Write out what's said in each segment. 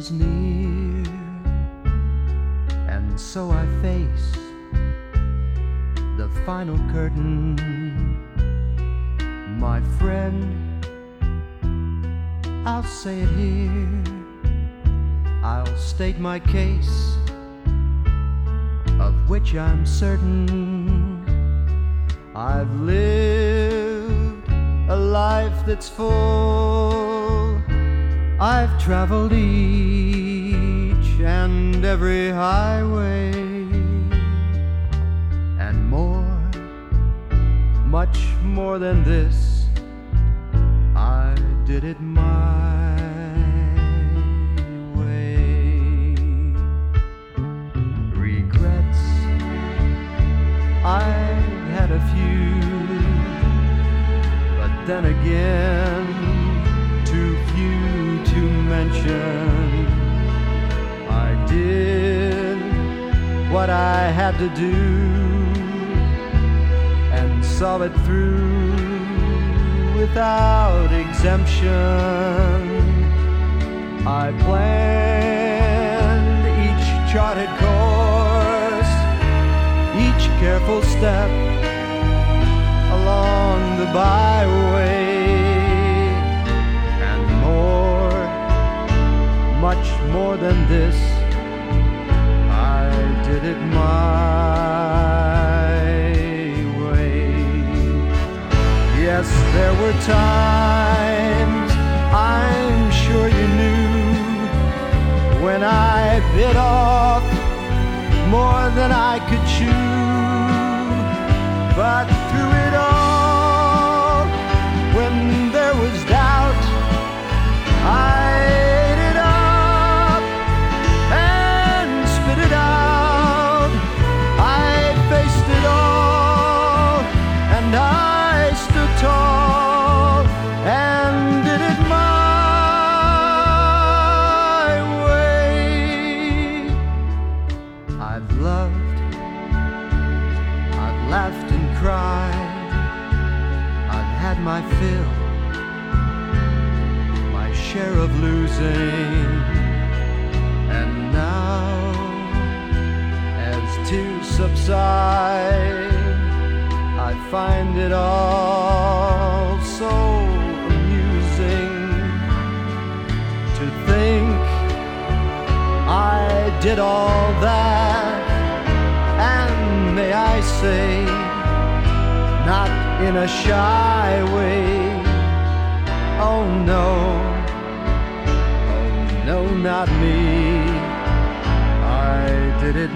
is near, and so I face the final curtain. My friend, I'll say it here, I'll state my case, of which I'm certain. I've lived a life that's full. I've traveled each and every highway, and more, much more than this. I did it my way. Regrets, I had a few, but then again, too few to mention. I did what I had to do and saw it through without exemption. I planned each charted course, each careful step along the byway, and more, much more than this. I did it my way. Yes, there were times, I'm sure you knew, when I bit off more than I could chew. But through it all, when there was doubt, I ate it up and spit it out. I faced it all, and I stood tall and did it my way. I've loved, I've laughed and cried, I've had my fill, my share of losing, and now, as tears subside, I find it all so amusing to think I did all that, and may I say, not in a shy way. Oh no, not me. I did it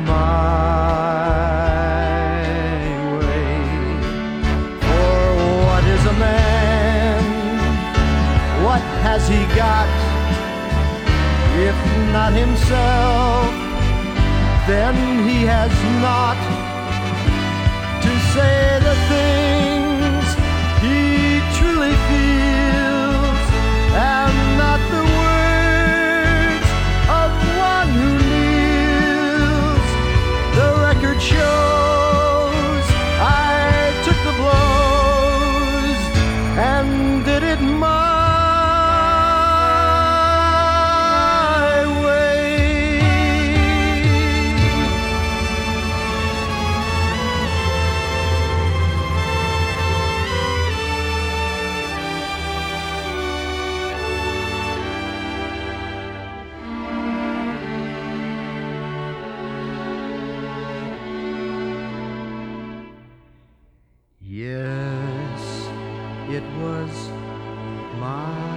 my way. For what is a man? What has he got? If not himself, then he has not to say the things he truly feels, and not the words of one who kneels. The record shows I took the blows and did it my way. Yes, it was my